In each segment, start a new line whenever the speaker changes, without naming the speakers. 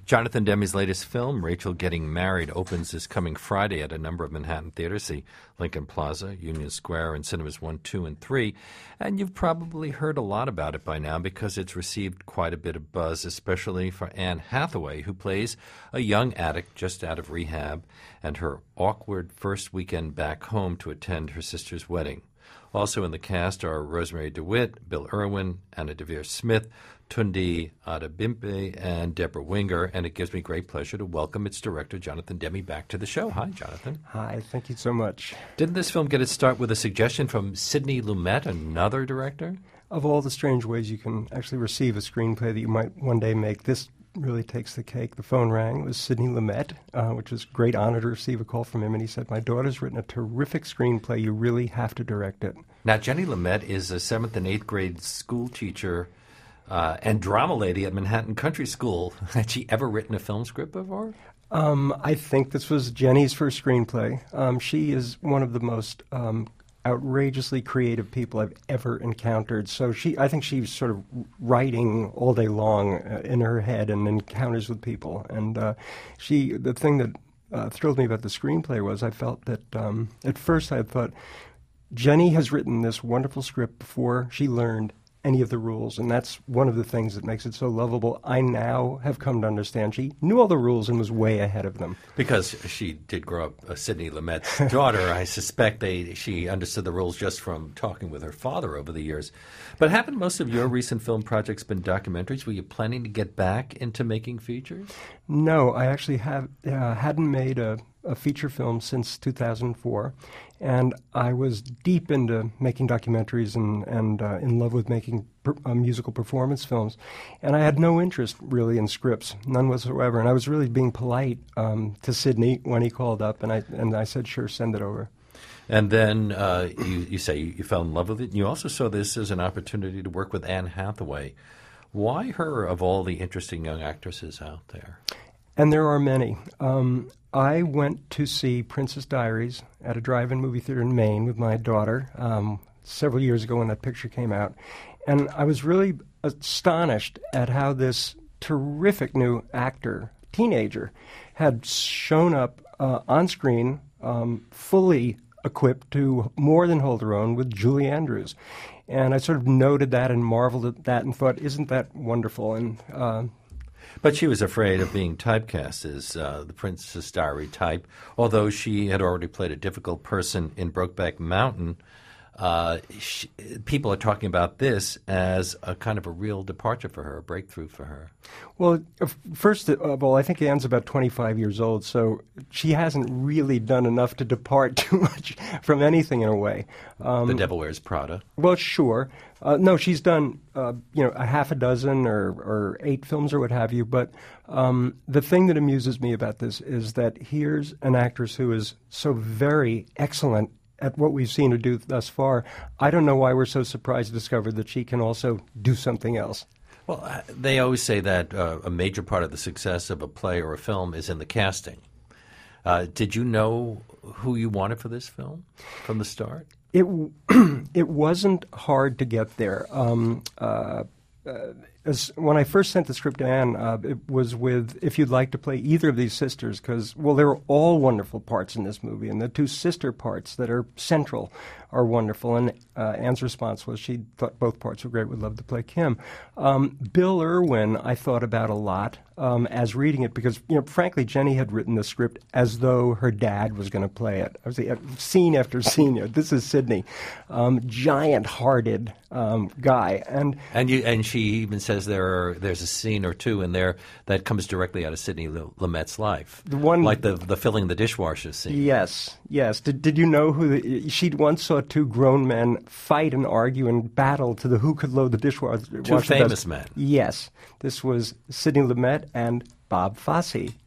Jonathan Demme's latest film, Rachel Getting Married, opens this coming Friday at a number of Manhattan theaters. See Lincoln Plaza, Union Square, and Cinemas 1, 2, and 3. And you've probably heard a lot about it by now because it's received quite a bit of buzz, especially for Anne Hathaway, who plays a young addict just out of rehab and her awkward first weekend back home to attend her sister's wedding. Also in the cast are Rosemary DeWitt, Bill Irwin, Anna Deavere Smith, Tunde Adebimpe, and Deborah Winger, and it gives me great pleasure to welcome its director, Jonathan Demme, back to the show. Hi, Jonathan.
Hi, thank you so much.
Didn't this film get its start with a suggestion from Sidney Lumet, another director?
Of all the strange ways you can actually receive a screenplay that you might one day make, this really takes the cake. The phone rang. It was Sidney Lumet, which was a great honor to receive a call from him, and he said, "My daughter's written a terrific screenplay. You really have to direct it."
Now, Jenny Lumet is a 7th and 8th grade school teacher and drama lady at Manhattan Country School. Had she ever written a film script before?
I think this was Jenny's first screenplay. She is one of the most outrageously creative people I've ever encountered. So I think she's sort of writing all day long in her head and encounters with people. And the thing that thrilled me about the screenplay was I felt that at first I thought, Jenny has written this wonderful script before she learned any of the rules, and that's one of the things that makes it so lovable. I now have come to understand she knew all the rules and was way ahead of them.
Because she did grow up Sidney Lumet's daughter, I suspect she understood the rules just from talking with her father over the years. But haven't most of your recent film projects been documentaries? Were you planning to get back into making features?
No, I actually hadn't made a feature film since 2004, and I was deep into making documentaries and in love with making musical performance films, and I had no interest really in scripts, none whatsoever, and I was really being polite to Sidney when he called up, and I said, sure, send it over.
And then you say you fell in love with it, and you also saw this as an opportunity to work with Anne Hathaway. Why her of all the interesting young actresses out there?
And there are many. I went to see Princess Diaries at a drive-in movie theater in Maine with my daughter several years ago when that picture came out. And I was really astonished at how this terrific new actor, teenager, had shown up on screen fully equipped to more than hold her own with Julie Andrews. And I sort of noted that and marveled at that and thought, isn't that wonderful? And
but she was afraid of being typecast as the Princess Diary type. Although she had already played a difficult person in Brokeback Mountain, people are talking about this as a kind of a real departure for her, a breakthrough for her.
Well, first of all, I think Anne's about 25 years old, so she hasn't really done enough to depart too much from anything in a way.
The Devil Wears Prada.
Well, sure. No, she's done a half a dozen or 8 films or what have you, but the thing that amuses me about this is that here's an actress who is so very excellent at what we've seen her do thus far. I don't know why we're so surprised to discover that she can also do something else.
Well, they always say that a major part of the success of a play or a film is in the casting. Did you know who you wanted for this film from the start?
It wasn't hard to get there. When I first sent the script to Anne, it was with, if you'd like to play either of these sisters, because, well, there are all wonderful parts in this movie, and the 2 sister parts that are central are wonderful. And Anne's response was she thought both parts were great, would love to play Kim. Bill Irwin I thought about a lot as reading it, because, frankly, Jenny had written the script as though her dad was going to play it. I was scene after scene. This is Sidney, giant-hearted guy, and
she even says there's a scene or two in there that comes directly out of Sidney Lumet's life,
the one
like the filling the dishwasher scene.
Yes. Did you know who she'd once saw 2 grown men fight and argue and battle to who could load the dishwasher?
2 famous men.
Yes, this was Sidney Lumet and Bob Fosse.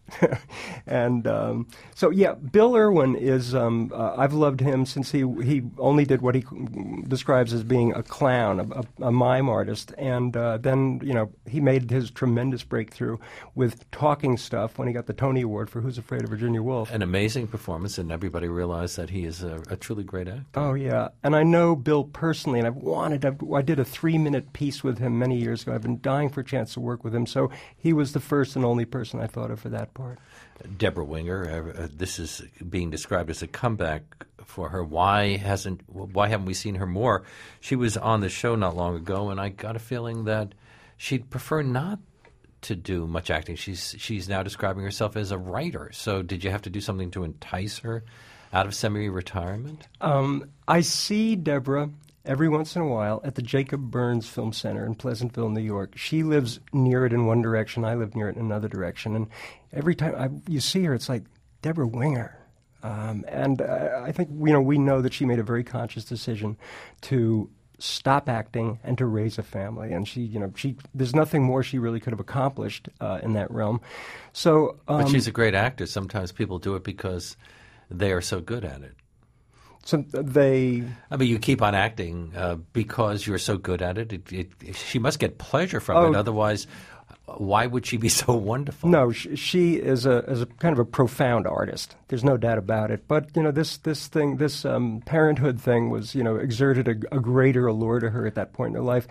And so, yeah, Bill Irwin is, I've loved him since he only did what he describes as being a clown, a mime artist. And then, he made his tremendous breakthrough with Talking Stuff when he got the Tony Award for Who's Afraid of Virginia Woolf.
An amazing performance, and everybody realized that he is a truly great actor.
Oh, yeah. And I know Bill personally, and I did a 3-minute piece with him many years ago. I've been dying for a chance to work with him. So he was the first and only person I thought of for that part.
Deborah Winger, this is being described as a comeback for her. Why haven't we seen her more? She was on the show not long ago, and I got a feeling that she'd prefer not to do much acting. She's now describing herself as a writer. So did you have to do something to entice her out of semi-retirement?
I see Deborah every once in a while at the Jacob Burns Film Center in Pleasantville, New York. She lives near it in one direction. I live near it in another direction. And every time you see her, it's like, Deborah Winger. And I think, we know that she made a very conscious decision to stop acting and to raise a family. And there's nothing more she really could have accomplished in that realm. So,
but she's a great actor. Sometimes people do it because they are so good at it.
So
you keep on acting because you're so good at it. She must get pleasure from it. Otherwise, why would she be so wonderful?
No, she is a kind of a profound artist. There's no doubt about it. But this parenthood thing was exerted a greater allure to her at that point in her life.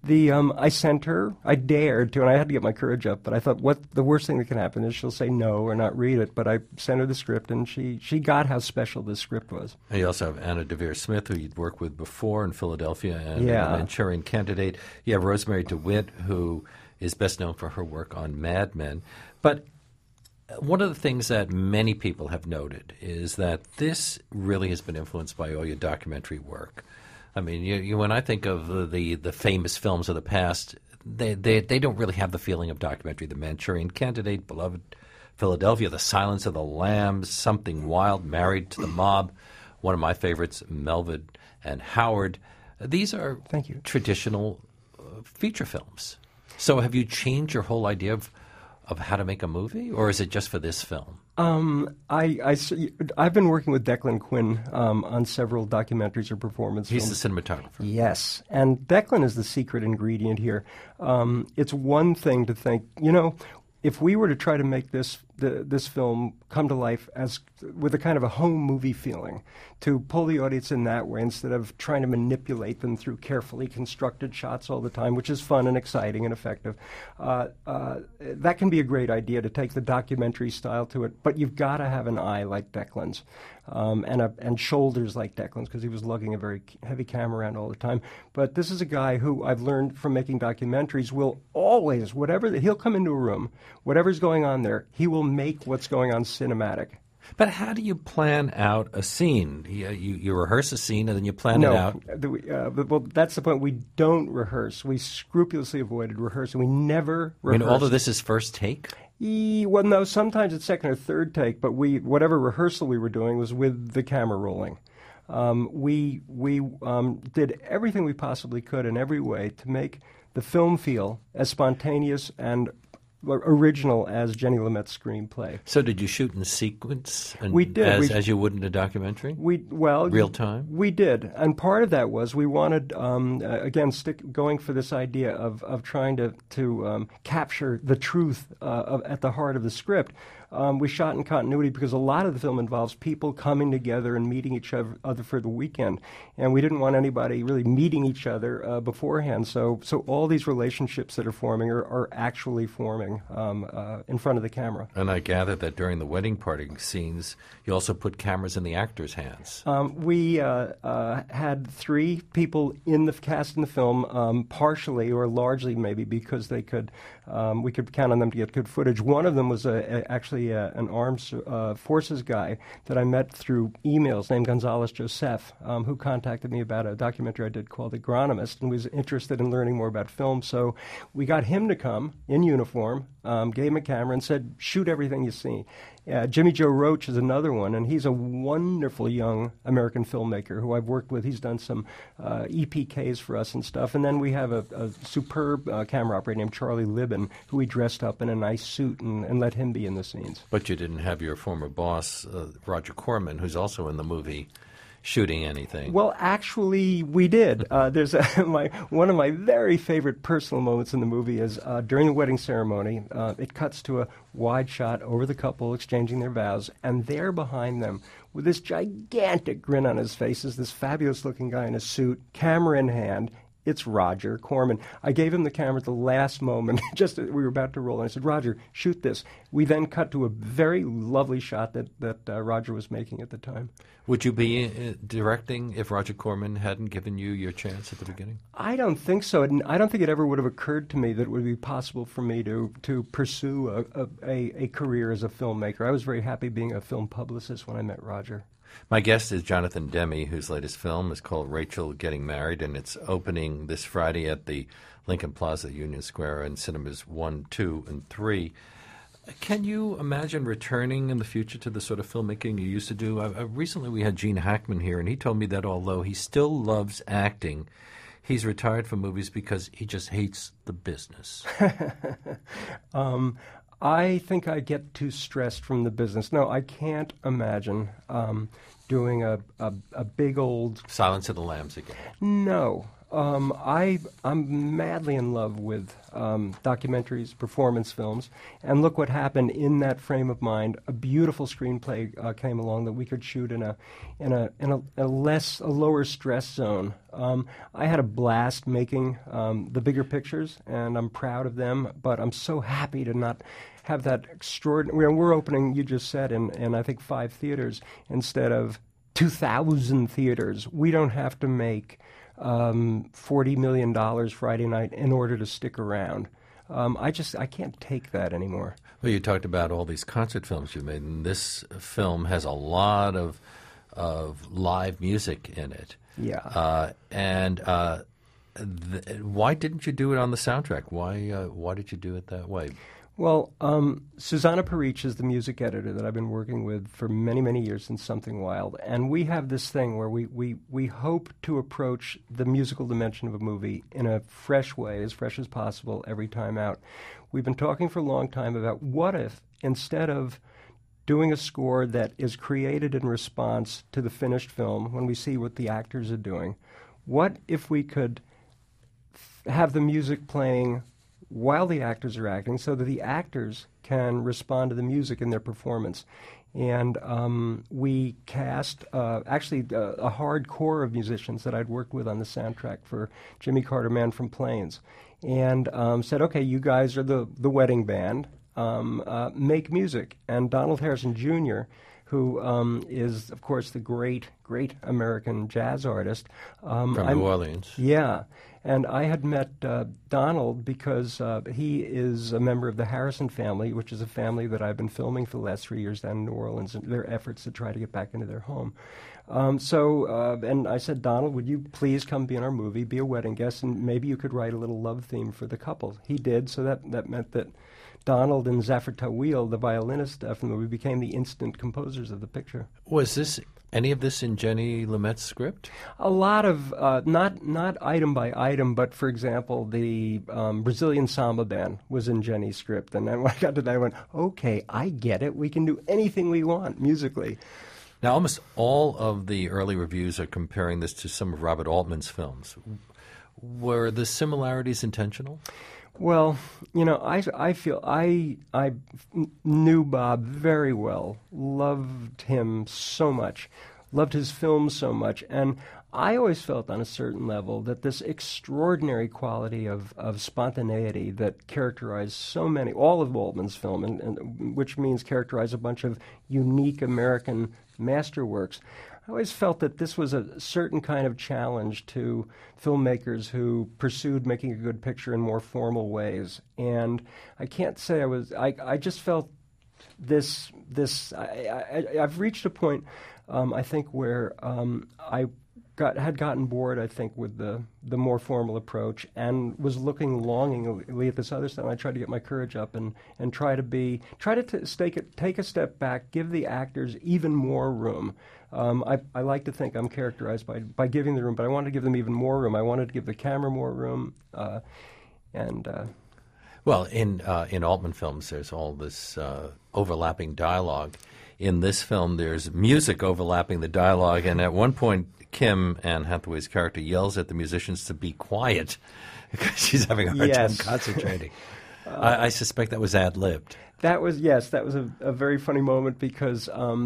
I dared to, and I had to get my courage up. But I thought, what the worst thing that can happen is she'll say no or not read it. But I sent her the script, and she got how special this script was.
And you also have Anna Deavere Smith, who you'd worked with before in Philadelphia, and The Manchurian Candidate. You have Rosemary DeWitt, who is best known for her work on Mad Men. But one of the things that many people have noted is that this really has been influenced by all your documentary work. I mean, when I think of the famous films of the past, they don't really have the feeling of documentary. The Manchurian Candidate, Beloved Philadelphia, The Silence of the Lambs, Something Wild, Married to the Mob, one of my favorites, Melvin and Howard. These are traditional feature films. So have you changed your whole idea of how to make a movie, or is it just for this film? I've
been working with Declan Quinn on several documentaries or performance films.
He's the cinematographer.
Yes, and Declan is the secret ingredient here. It's one thing to think, if we were to try to make this film come to life with a kind of a home movie feeling, to pull the audience in that way instead of trying to manipulate them through carefully constructed shots all the time, which is fun and exciting and effective, that can be a great idea to take the documentary style to it. But you've got to have an eye like Declan's and shoulders like Declan's, because he was lugging a very heavy camera around all the time. But this is a guy who I've learned from making documentaries will always, he'll come into a room, whatever's going on there, he will make what's going on cinematic.
But how do you plan out a scene? You rehearse a scene and then you plan it out?
Well, that's the point. We don't rehearse. We scrupulously avoided rehearsing. We never rehearsed.
I mean, all of this is first take?
Well, no, sometimes it's second or third take, but whatever rehearsal we were doing was with the camera rolling. We did everything we possibly could in every way to make the film feel as spontaneous and original as Jenny Lumet's screenplay.
So did you shoot in sequence?
We did.
As you would in a documentary?
Real
time?
We did. And part of that was we wanted, again, going for this idea of trying to capture the truth at the heart of the script. We shot in continuity because a lot of the film involves people coming together and meeting each other for the weekend. And we didn't want anybody really meeting each other beforehand. So all these relationships that are forming are actually forming in front of the camera.
And I gather that during the wedding party scenes, you also put cameras in the actors' hands.
We had 3 people in the cast in the film, partially or largely maybe because they could. We could count on them to get good footage. One of them was actually an armed forces guy that I met through emails named Gonzalez Joseph, who contacted me about a documentary I did called Agronomist and was interested in learning more about film. So we got him to come in uniform, gave him a camera and said, shoot everything you see. Jimmy Joe Roach is another one, and he's a wonderful young American filmmaker who I've worked with. He's done some EPKs for us and stuff. And then we have a superb camera operator named Charlie Libben, who we dressed up in a nice suit and let him be in the scene. scenes.
But you didn't have your former boss, Roger Corman, who's also in the movie, shooting anything.
Well, actually, we did. There's one of my very favorite personal moments in the movie is during the wedding ceremony. It cuts to a wide shot over the couple exchanging their vows, and there behind them, with this gigantic grin on his face, is this fabulous-looking guy in a suit, camera in hand. It's Roger Corman. I gave him the camera at the last moment, just as we were about to roll, and I said, Roger, shoot this. We then cut to a very lovely shot that Roger was making at the time.
Would you be directing if Roger Corman hadn't given you your chance at the beginning?
I don't think so. I don't think it ever would have occurred to me that it would be possible for me to pursue a career as a filmmaker. I was very happy being a film publicist when I met Roger.
My guest is Jonathan Demme, whose latest film is called Rachel Getting Married, and it's opening this Friday at the Lincoln Plaza, Union Square, and cinemas 1, 2, and 3. Can you imagine returning in the future to the sort of filmmaking you used to do? Recently we had Gene Hackman here, and he told me that although he still loves acting, he's retired from movies because he just hates the business.
I think I get too stressed from the business. No, I can't imagine doing a big old...
Silence of the Lambs again.
No. I'm madly in love with documentaries, performance films, and look what happened in that frame of mind. A beautiful screenplay came along that we could shoot in a lower stress zone. I had a blast making the bigger pictures, and I'm proud of them. But I'm so happy to not have that extraordinary. We're opening, you just said, in I think 5 theaters instead of 2,000 theaters. We don't have to make $40 million Friday night in order to stick around. I can't take that anymore.
Well, you talked about all these concert films you made, and this film has a lot of live music in it.
Yeah.
Why didn't you do it on the soundtrack? Why did you do it that way?
Well, Susanna Parich is the music editor that I've been working with for many, many years since Something Wild. And we have this thing where we hope to approach the musical dimension of a movie in a fresh way, as fresh as possible every time out. We've been talking for a long time about what if, instead of doing a score that is created in response to the finished film, when we see what the actors are doing, what if we could have the music playing while the actors are acting so that the actors can respond to the music in their performance. And we cast a hard core of musicians that I'd worked with on the soundtrack for Jimmy Carter, Man from Plains, and said, okay, you guys are the wedding band, make music. And Donald Harrison Jr., who is, of course, the great American jazz artist.
From New Orleans.
Yeah. And I had met Donald because he is a member of the Harrison family, which is a family that I've been filming for the last 3 years down in New Orleans, and their efforts to try to get back into their home. And I said, Donald, would you please come be in our movie, be a wedding guest, and maybe you could write a little love theme for the couple. He did, so that meant that Donald and Zafar Tawil, the violinist from the movie, became the instant composers of the picture.
Was any of this in Jenny Lumet's script?
A lot of, not item by item, but for example, the Brazilian Samba Band was in Jenny's script. And then when I got to that, I went, okay, I get it. We can do anything we want musically.
Now, almost all of the early reviews are comparing this to some of Robert Altman's films. Were the similarities intentional?
Well, I feel I knew Bob very well, loved him so much, loved his films so much, and I always felt on a certain level that this extraordinary quality of spontaneity that characterized all of Altman's film, and which means characterize a bunch of unique American masterworks, I always felt that this was a certain kind of challenge to filmmakers who pursued making a good picture in more formal ways. And I can't say I just felt I've reached a point, I think, where I had gotten bored, I think, with the more formal approach, and was looking longingly at this other stuff. And I tried to get my courage up and try to take a step back, give the actors even more room. I like to think I'm characterized by giving the room, but I wanted to give them even more room. I wanted to give the camera more room,
Well, Well, in Altman films, there's all this overlapping dialogue. In this film, there's music overlapping the dialogue, and at one point, Kim, Anne Hathaway's character, yells at the musicians to be quiet because she's having a hard time concentrating. I suspect that was ad-libbed.
That was a very funny moment because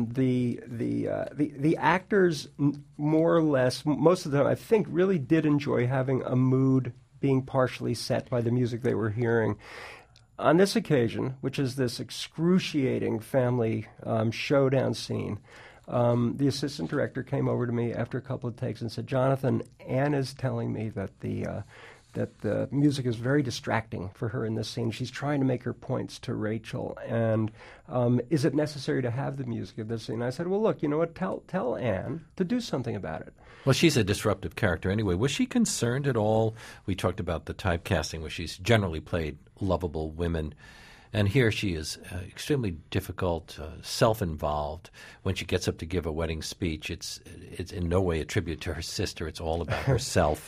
the actors more or less most of them I think really did enjoy having a mood being partially set by the music they were hearing. On this occasion, which is this excruciating family showdown scene, the assistant director came over to me after a couple of takes and said, "Jonathan, Anne is telling me that the music is very distracting for her in this scene. She's trying to make her points to Rachel, and is it necessary to have the music in this scene?" I said, "Well, look, you know what? Tell Anne to do something about it."
Well, she's a disruptive character anyway. Was she concerned at all? We talked about the typecasting, where she's generally played lovable women. And here she is extremely difficult, self-involved. When she gets up to give a wedding speech, it's in no way a tribute to her sister. It's all about herself.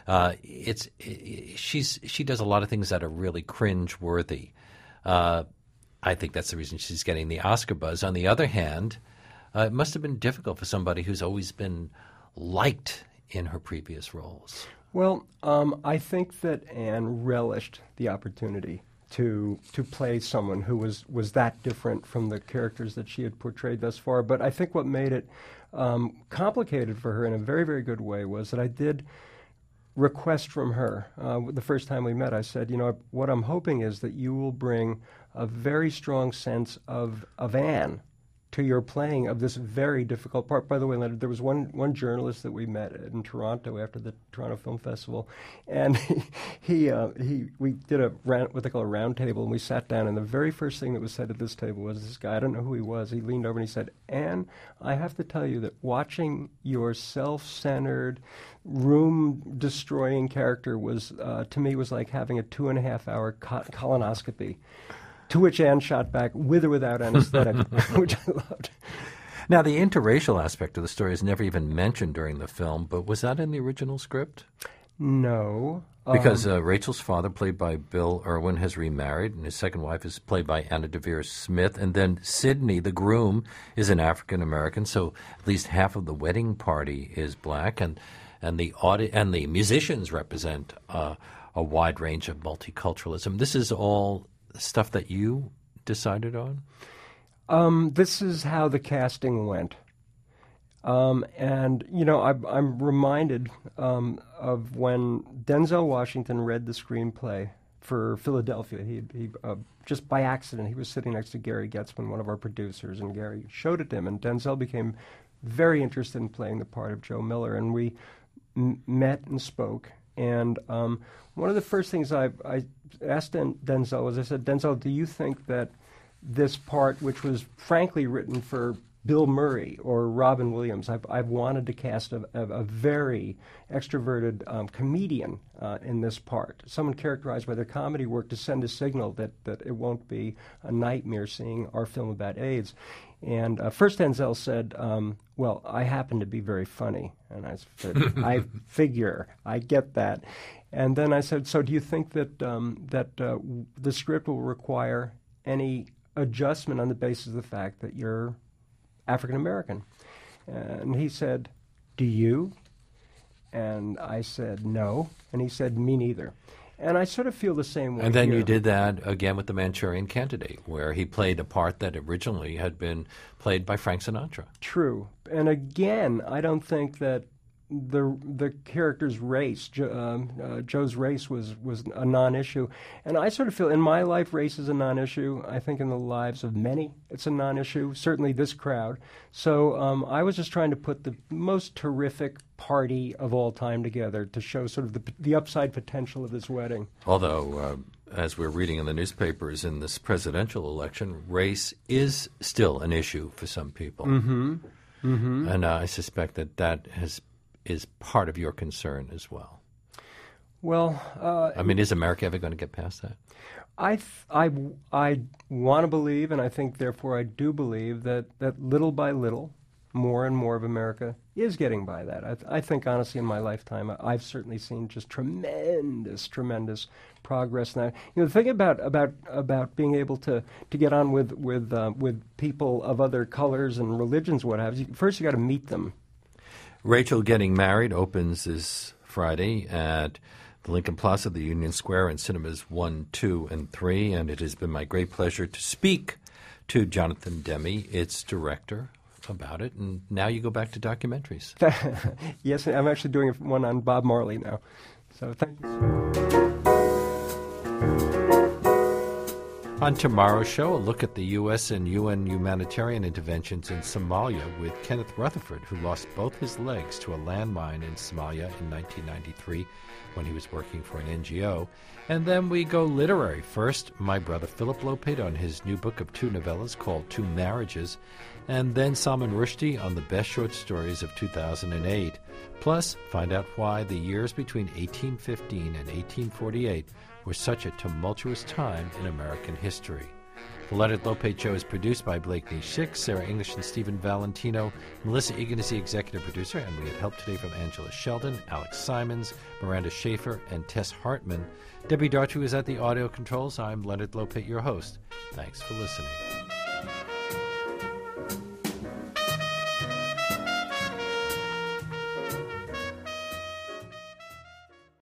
She does a lot of things that are really cringe-worthy. I think that's the reason she's getting the Oscar buzz. On the other hand, it must have been difficult for somebody who's always been liked in her previous roles.
Well, I think that Anne relished the opportunity to play someone who was that different from the characters that she had portrayed thus far. But I think what made it complicated for her in a very, very good way was that I did request from her. The first time we met, I said, what I'm hoping is that you will bring a very strong sense of Anne to your playing of this very difficult part. By the way, Leonard, there was one journalist that we met in Toronto after the Toronto Film Festival, and we did what they call a round table, and we sat down, and the very first thing that was said at this table was this guy, I don't know who he was, he leaned over and he said, "Anne, I have to tell you that watching your self-centered, room-destroying character was, to me, was like having a 2.5-hour colonoscopy." To which Anne shot back, with or without anesthetic, which I loved.
Now, the interracial aspect of the story is never even mentioned during the film, but was that in the original script?
No.
Because Rachel's father, played by Bill Irwin, has remarried, and his second wife is played by Anna Deavere Smith. And then Sidney, the groom, is an African-American, so at least half of the wedding party is black, and the musicians represent a wide range of multiculturalism. This is all stuff that you decided on?
This is how the casting went. And, I'm reminded of when Denzel Washington read the screenplay for Philadelphia. He just by accident, he was sitting next to Gary Getzman, one of our producers, and Gary showed it to him, and Denzel became very interested in playing the part of Joe Miller, and we met and spoke. And one of the first things I asked Denzel was, I said, "Denzel, do you think that this part, which was frankly written for Bill Murray or Robin Williams, I've wanted to cast a very extroverted comedian in this part, someone characterized by their comedy work to send a signal that it won't be a nightmare seeing our film about AIDS." And first Denzel said, "Well, I happen to be very funny." And I said, "I figure, I get that." And then I said, "So do you think that the script will require any adjustment on the basis of the fact that you're African American?" And he said, "Do you?" And I said, "No." And he said, "Me neither." And I sort of feel the same way.
And then
here.
you did that again with The Manchurian Candidate, where he played a part that originally had been played by Frank Sinatra.
True. And again, I don't think that the character's race, Joe's race, was a non-issue. And I sort of feel in my life race is a non-issue. I think in the lives of many it's a non-issue, certainly this crowd. So I was just trying to put the most terrific party of all time together to show sort of the upside potential of this wedding.
Although, as we're reading in the newspapers in this presidential election, race is still an issue for some people.
Mm-hmm. Mm-hmm.
And I suspect that is part of your concern as well.
Well,
is America ever going to get past that?
I want to believe, and I think therefore I do believe that little by little, more and more of America is getting by that. I think, honestly, in my lifetime, I've certainly seen just tremendous progress now. The thing about being able to get on with people of other colors and religions, what have you. First, you got to meet them.
Rachel Getting Married opens this Friday at the Lincoln Plaza, the Union Square, and Cinemas 1, 2, and 3. And it has been my great pleasure to speak to Jonathan Demme, its director, about it. And now you go back to documentaries.
Yes, I'm actually doing one on Bob Marley now. So thank you.
On tomorrow's show, a look at the U.S. and UN humanitarian interventions in Somalia with Kenneth Rutherford, who lost both his legs to a landmine in Somalia in 1993 when he was working for an NGO. And then we go literary. First, my brother Philip Lopate on his new book of 2 novellas called 2 Marriages, and then Salman Rushdie on the best short stories of 2008. Plus, find out why the years between 1815 and 1848 were such a tumultuous time in American history. The Leonard Lopate Show is produced by Blake Nish, Sarah English and Stephen Valentino. Melissa Egan is the executive producer, and we had help today from Angela Sheldon, Alex Simons, Miranda Schaefer, and Tess Hartman. Debbie Dartrey is at the audio controls. I'm Leonard Lopate, your host. Thanks for listening.